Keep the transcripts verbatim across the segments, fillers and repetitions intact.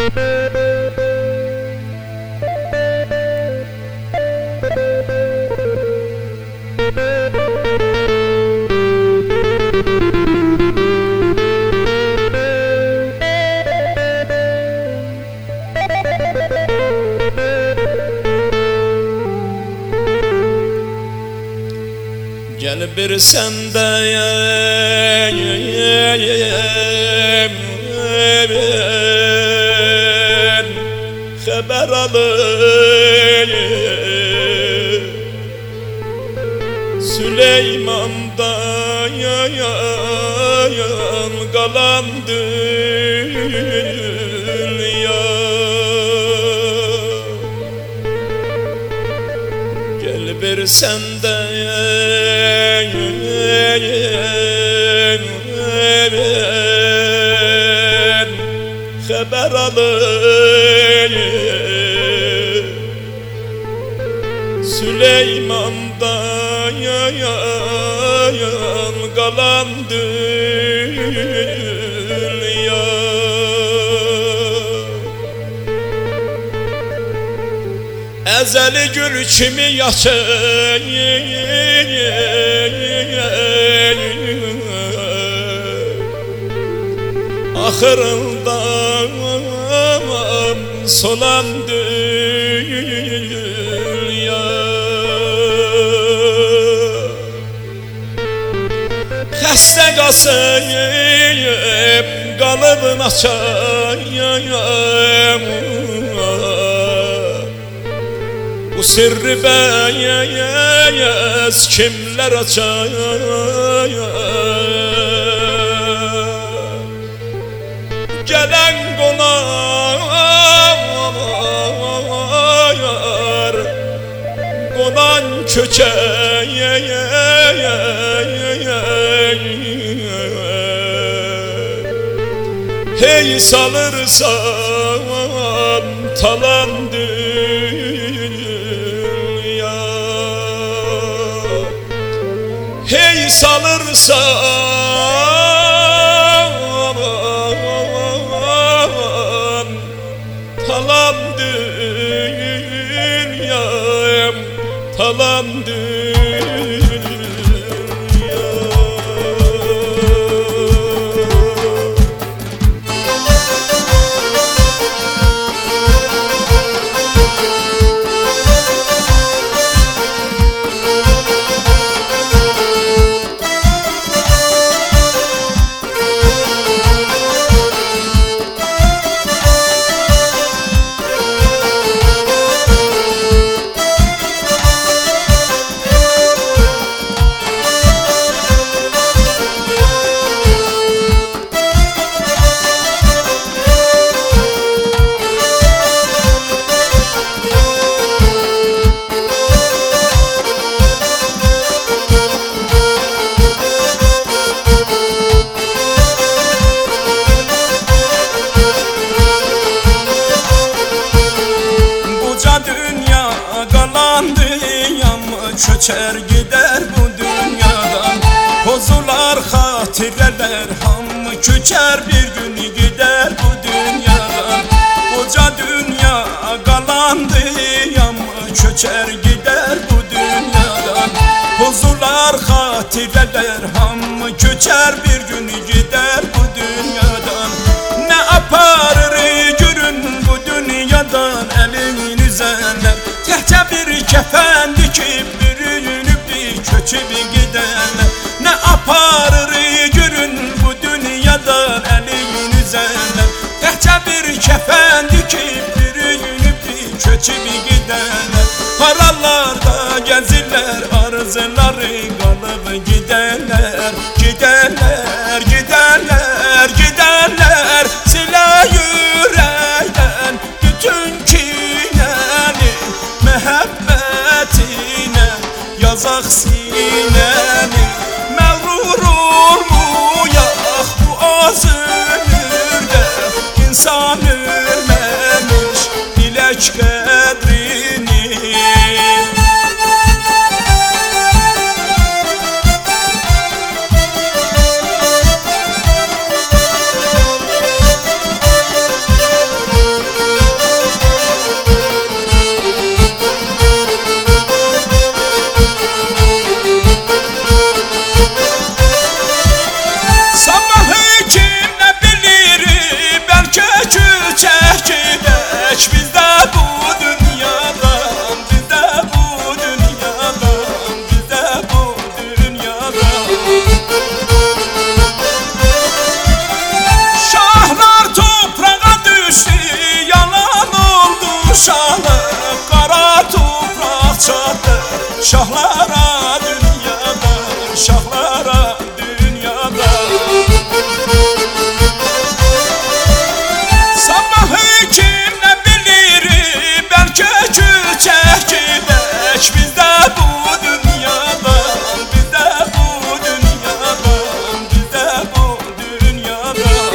Gel bir sendeyim haber alayım Süleyman'dan kalan dünya. Gel bir sendeyim haber alayım Süleyman'dan kalan dünya. Ezeli gül kimi yaşayın ahırında solan dünya. Xəstə qasıyım qalıbın açayım bu sirri bəyəz kimlər açayım. Gelen konar konan köçe hey salırsam talan dünya. Hey salırsam talan dünyam, talan dünya. Köçer gider bu dünyadan Pozular hatireler hamı köçer bir gün gider bu dünyadan. Koca dünya kalandı yamı köçer gider bu dünyadan. Pozular hatireler hamı köçer bir gün gider bu dünyadan. Ne aparır görün bu dünyadan elin üzerler Tehce bir kefen dikip köçüp giderler. Ne aparır görün bu dünyadan elin üzerler Tehce bir kefen dikip yürüyüp köçüp giderler. Paralarda gezirler arzuları kalıp giderler. Giderler, giderler, giderler silah yürekten bütün kineni mehabbetine yazak sinemi. Mağrur olmayak bu az ömürde insan ölmemiş bilek kadrini. şahlara dünyada, şahlara dünyada. Sabahı kim ne bilir, belki kül çekilek bizde bu dünyadan, bizde bu dünyadan, bizde bu dünyadan.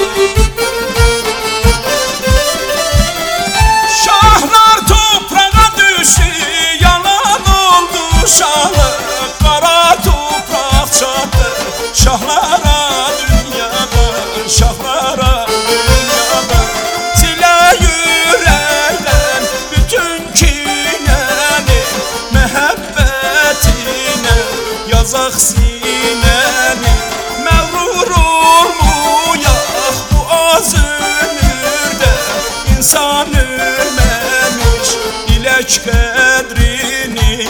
Şahlar toprağa düştü, yalan oldu şahlık, kara toprak çattı şahlara dünyadan, şahlara dünyadan. Sile yürekten bütün kineni, mehabbetine yazak sineni. Mağrur olmayak bu az ömürde, insan ölmemiş bilek kadrini.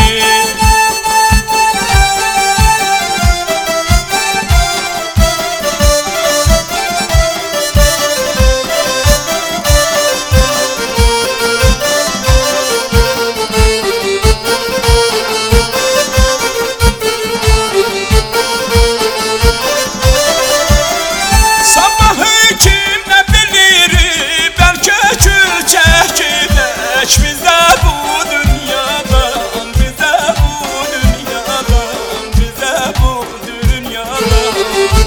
Sabahı kim ne bilir, belki kül çekilek bizde bu dünyadan, bizde bu dünyadan, bizde bu dünyadan.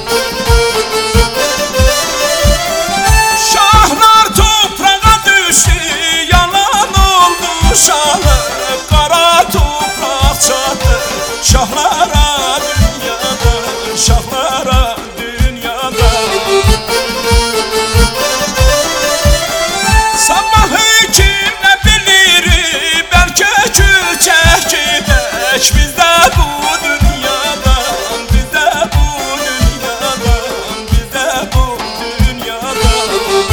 Şahlar toprağa düştü, yalan oldu şahlık, kara toprak çattı şahlara dünyadan, şahlara dünyadan. Sabahı kim ne bilir, belki kül çekilek bizde bu dünyadan, bizde bu dünyadan, bizde bu dünyadan.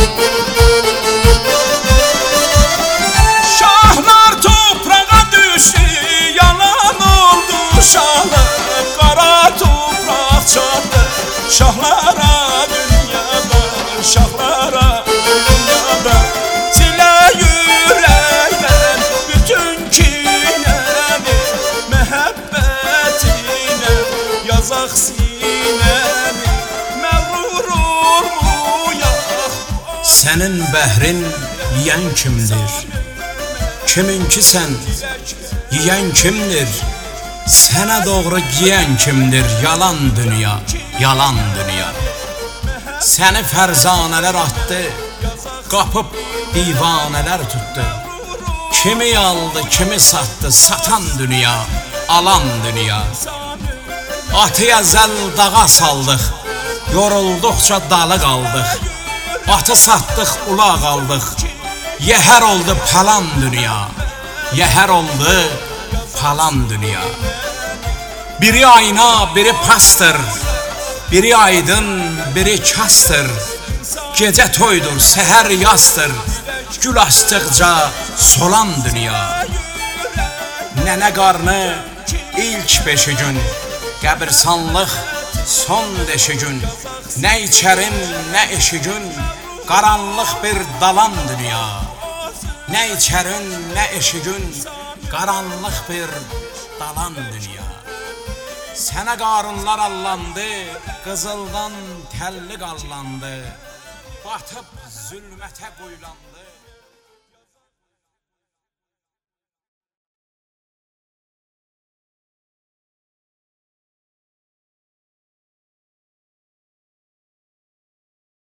Şahlar toprağa düştü, yalan oldu şahlık, kara toprak çattı şahlara dünyadan, şahlara dünyadan. Sile yürekten bütün kineni, mehabbetine yazak sineni. Mağrur olmayak. Senin behrin yiyen kimdir? Kiminki sen yiyen kimdir? Sana doğru giyen kimdir? Yalan dünya, yalan dünya. Seni ferzaneler attı, kapıp divaneler tuttu. Kimi aldı, kimi sattı, satan dünya, alan dünya. Atı ezel dağa saldık, yoruldukça dalı kaldık. Atı sattık, ula kaldık. Yeher oldu palan dünya, yeher oldu palan dünya. Biri ayna, biri pastır, biri aydın, biri kastır. Gece toydur, seher yastır, gül açtıkça solan dünya. Nene qarnı ilk beşi gün, qəbirsanlıq son deşi gün. Ne içerim, ne eşigün, karanlık bir dalan dünya. Ne içerim, ne eşigün, karanlık bir dalan dünya. Sənə qarınlar allandı, qızıldan telli qallandı, batıp zülmətə qoylandı.